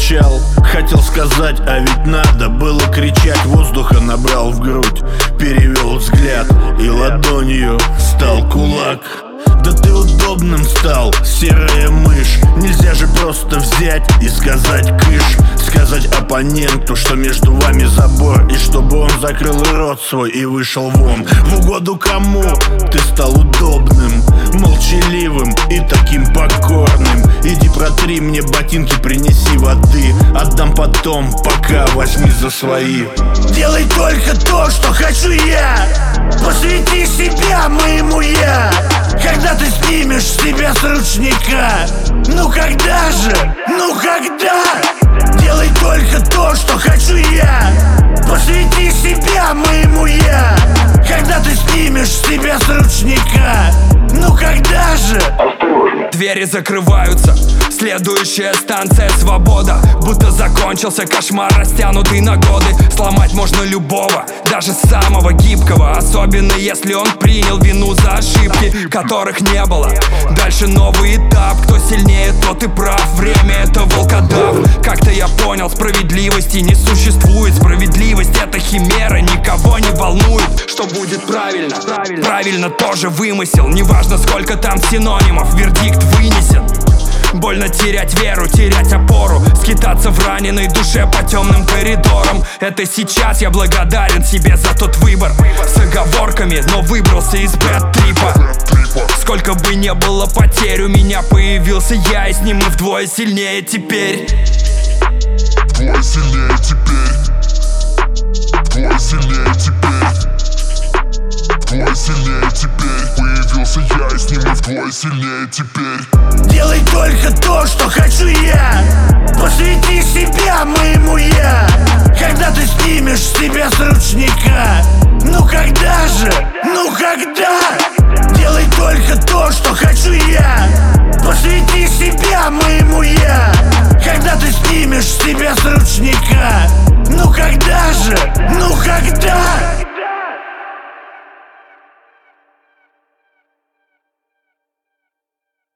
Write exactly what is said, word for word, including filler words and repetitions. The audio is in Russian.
молчал. Хотел сказать, а ведь надо было кричать. Воздуха набрал в грудь, перевел взгляд, и ладонью стал кулак. Да ты удобным стал, серая мышь. Нельзя же просто взять и сказать кыш. Сказать оппоненту, что между вами забор, и чтобы он закрыл рот свой и вышел вон. В угоду кому ты стал удобным, молчаливым и таким покорным. Иди протри мне ботинки, принеси воды, отдам потом, пока возьми за свои. Делай только то, что хочу я, посвяти себя моему я. Когда ты снимешь себя с ручника? Ну когда же? Ну когда? Делай только то, что хочу я, посвяти себя моему я. Когда ты снимешь себя с ручника? Ну когда же? Двери закрываются, следующая станция свобода. Будто закончился кошмар, растянутый на годы. Сломать можно любого, даже самого гибкого, особенно если он принял вину за ошибки, которых не было. Дальше новый этап, кто сильнее, тот и прав. Время — это волкодав. Как-то я понял, справедливости не существует. Справедливость — это химера, никого не волнует. Что будет правильно? Правильно, правильно тоже вымысел. Неважно, сколько там синонимов, вердикт вынесен. Больно терять веру, терять опору, скитаться в раненой душе по темным коридорам. Это сейчас я благодарен себе за тот выбор, с оговорками, но выбрался из бэд-трипа. Сколько бы не было потерь, у меня появился я, и с ним мы вдвое сильнее теперь. Вдвое сильнее теперь. Вдвое сильнее теперь. Вдвое сильнее теперь. Появился я, и с ним мы вдвое сильнее теперь. Делай только то, что хочу я, посвяти себя моему я. Когда ты снимешь себя с ручника? Ну когда же? Ну когда? Делай только то, что хочу я, посвяти себя моему я. Когда ты снимешь себя с ручника? Ну когда же? Ну когда?